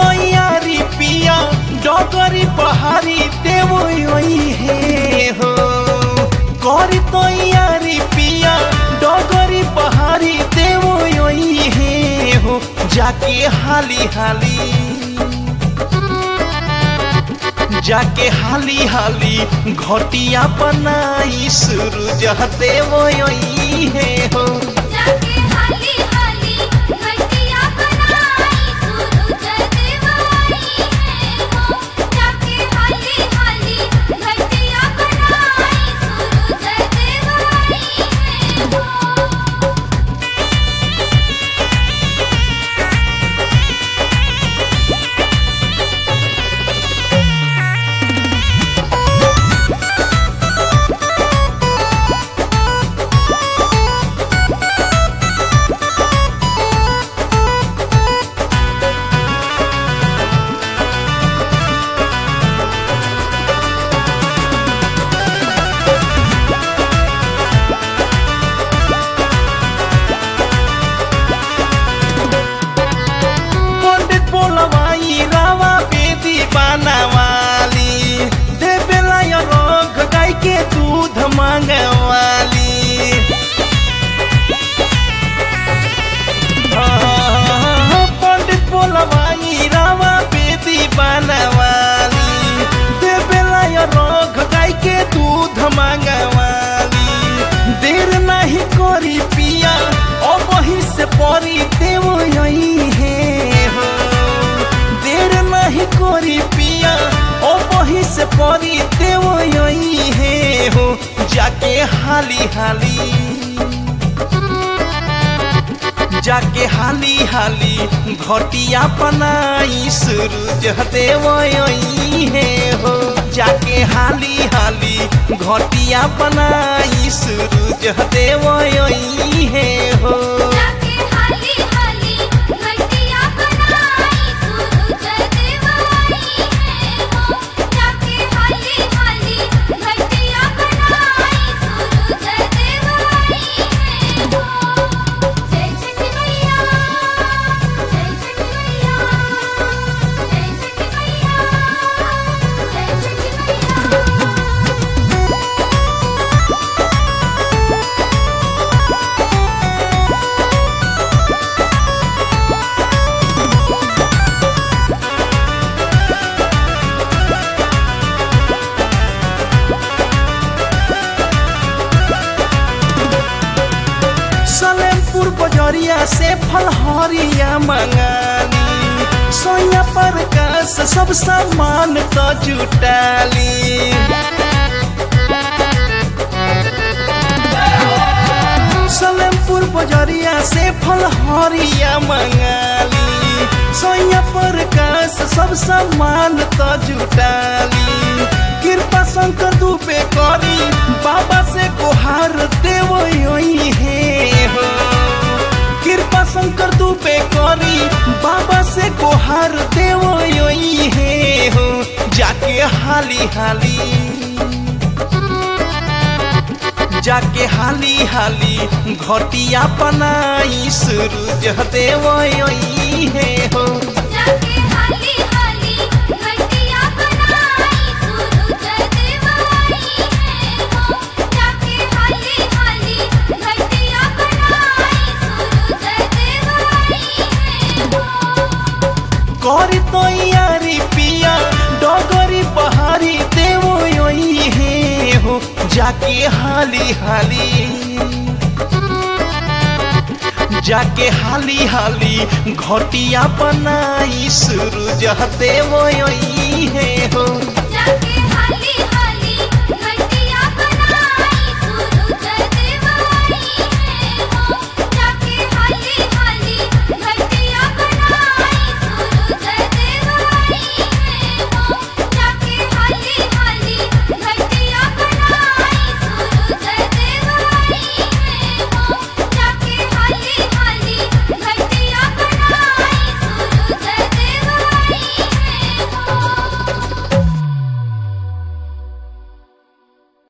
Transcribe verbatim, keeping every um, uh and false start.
तैयारी पिया डगरी पहाड़ी देवो हे हो करी तैयारी पिया डगरी पहाड़ी देवो हे हो जाके हाली हाली जाके हाली हाली घटिया बनाई सूरज देवो हे हो जाके हाली हाली घटिया बनाई सूरज देवाई है हो जाके हाली हाली घटिया बनाई सूरज देवाई है हो। वाली देवेला रंग गाय के दूध मांगवाली पंडित बोलवाई रावा बेदी बनवाली देवेला रंग गाय के दूध मांगवाली देर नहीं करी पिया अब वही से परी देव यही है हो देर नहीं करी पिया ओ वही से परी देव यही है हो जाके हाली हाली जाके हाली हाली घटिया बनाई सूरज देव यही है हो जाके हाली हाली घटिया बनाई सूरज देव यही है हो जाके हाली हाली घटिया बनाई सूरज देवाई है हो जाके हाली हाली घटिया बनाई सूरज देवाई है हो। जय छठी मैया जय छठी मैया जय छठी मैया जय छठी मैया। सलेमपुर बजरिया से फलहरिया मंगाली सोया पर कास सब सामान तो जुटाली सलेमपुर बजरिया से फलहरिया मंगाली सोया पर कास सब सामान तो जुटाली कृपा शंकर दुबे करी बाबा से गुहार देव यही है हो कृपा शंकर दुबे करी बाबा से गुहार देव यही है हो जाके हाली हाली जाके हाली हाली घटिया बनाई सूरज देव यही है हो जाके हाली हाली घटिया बनाई सूरज देवाई है हो जाके हाली हाली घटिया बनाई सूरज देवाई है हो। करी तैयारी पिया डगरी पहाड़ी देव यही है हो जाके हाली हाली जाके हाली हाली घटिया बनाई सूरज देव यही है हो जाके